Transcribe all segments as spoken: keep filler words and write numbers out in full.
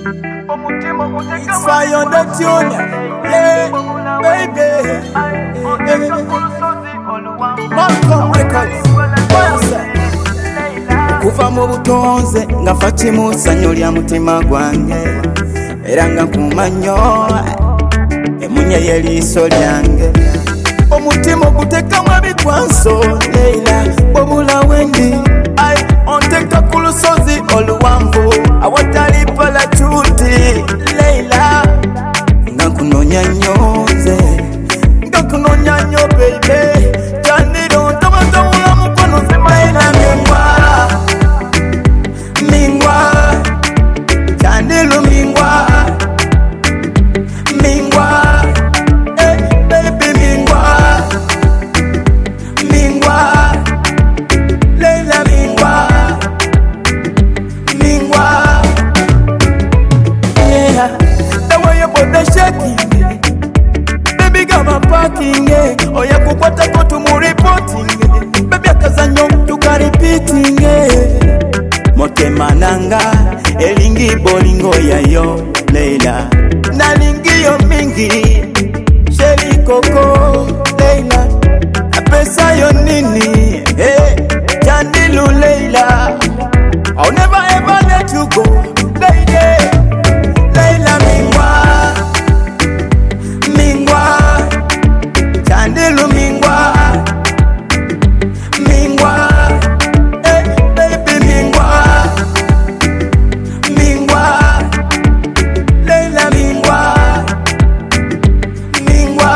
It's fire on the tune, yeah, baby. Malcolm Records, kuva mu butonze ngafati mu sanyo lya mutima gwange era nga kumanyo emunya yeliso lyange omutima ogutekamu ebikwanso Leila bwobula wendi ai onteka ku lusozi oluwanvu awatali palachuti Leila nga nkunonya nnyo nze nga nkunonya nnyo baby janiro ntomatomula mukono Leila mingwa mingwa janiro mingwa mingwa eh baby mingwa mingwa Leila mingwa mingwa yeah the way your body shaking baby got my parking eh oya kukwata ko tumuriporting baby akazanyo tukaripitting eh motema nanga elingi bolingo yayo Leila nalingi yo mingi sheri koko Leila apesa yo nini hey janilu Leila I'll never ever let you go lady Leila mingwa mingwa janilu mingwa mingwa hey baby mingwa mingwa Leila mingwa mingwa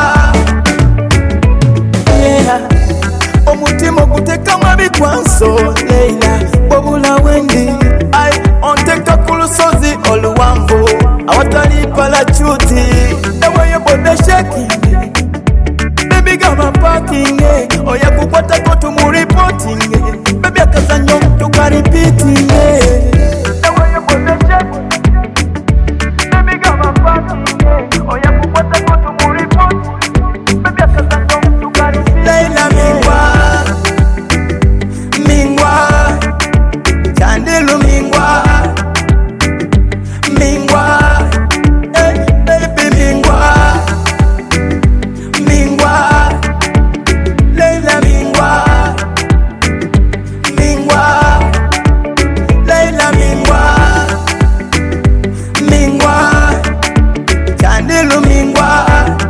yeah omutima ogutekamu ebikwanso Leila bwobula wendi ai onteka ku lusozi oluwanvu awatali palachuti the way your body shaking baby got my parking eh oya kukwata ko tumuriporting eh baby akazanyo tukaripitting eh the way your body shaking baby got my parking eh oya kukwata ko tumuriporting baby akazanyo tukaripitting Leila mingwa mingwa jandilu mingwa mingwa eh baby mingwa mingwa Leila mingwa mingwa Leila mingwa mingwa jandilu mingwa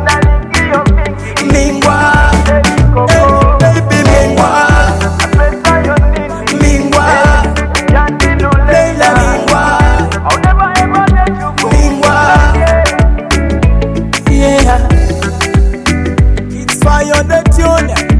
mingwa eh baby mingwa mingwa Leila mingwa mingwa yeah it's fire on the tune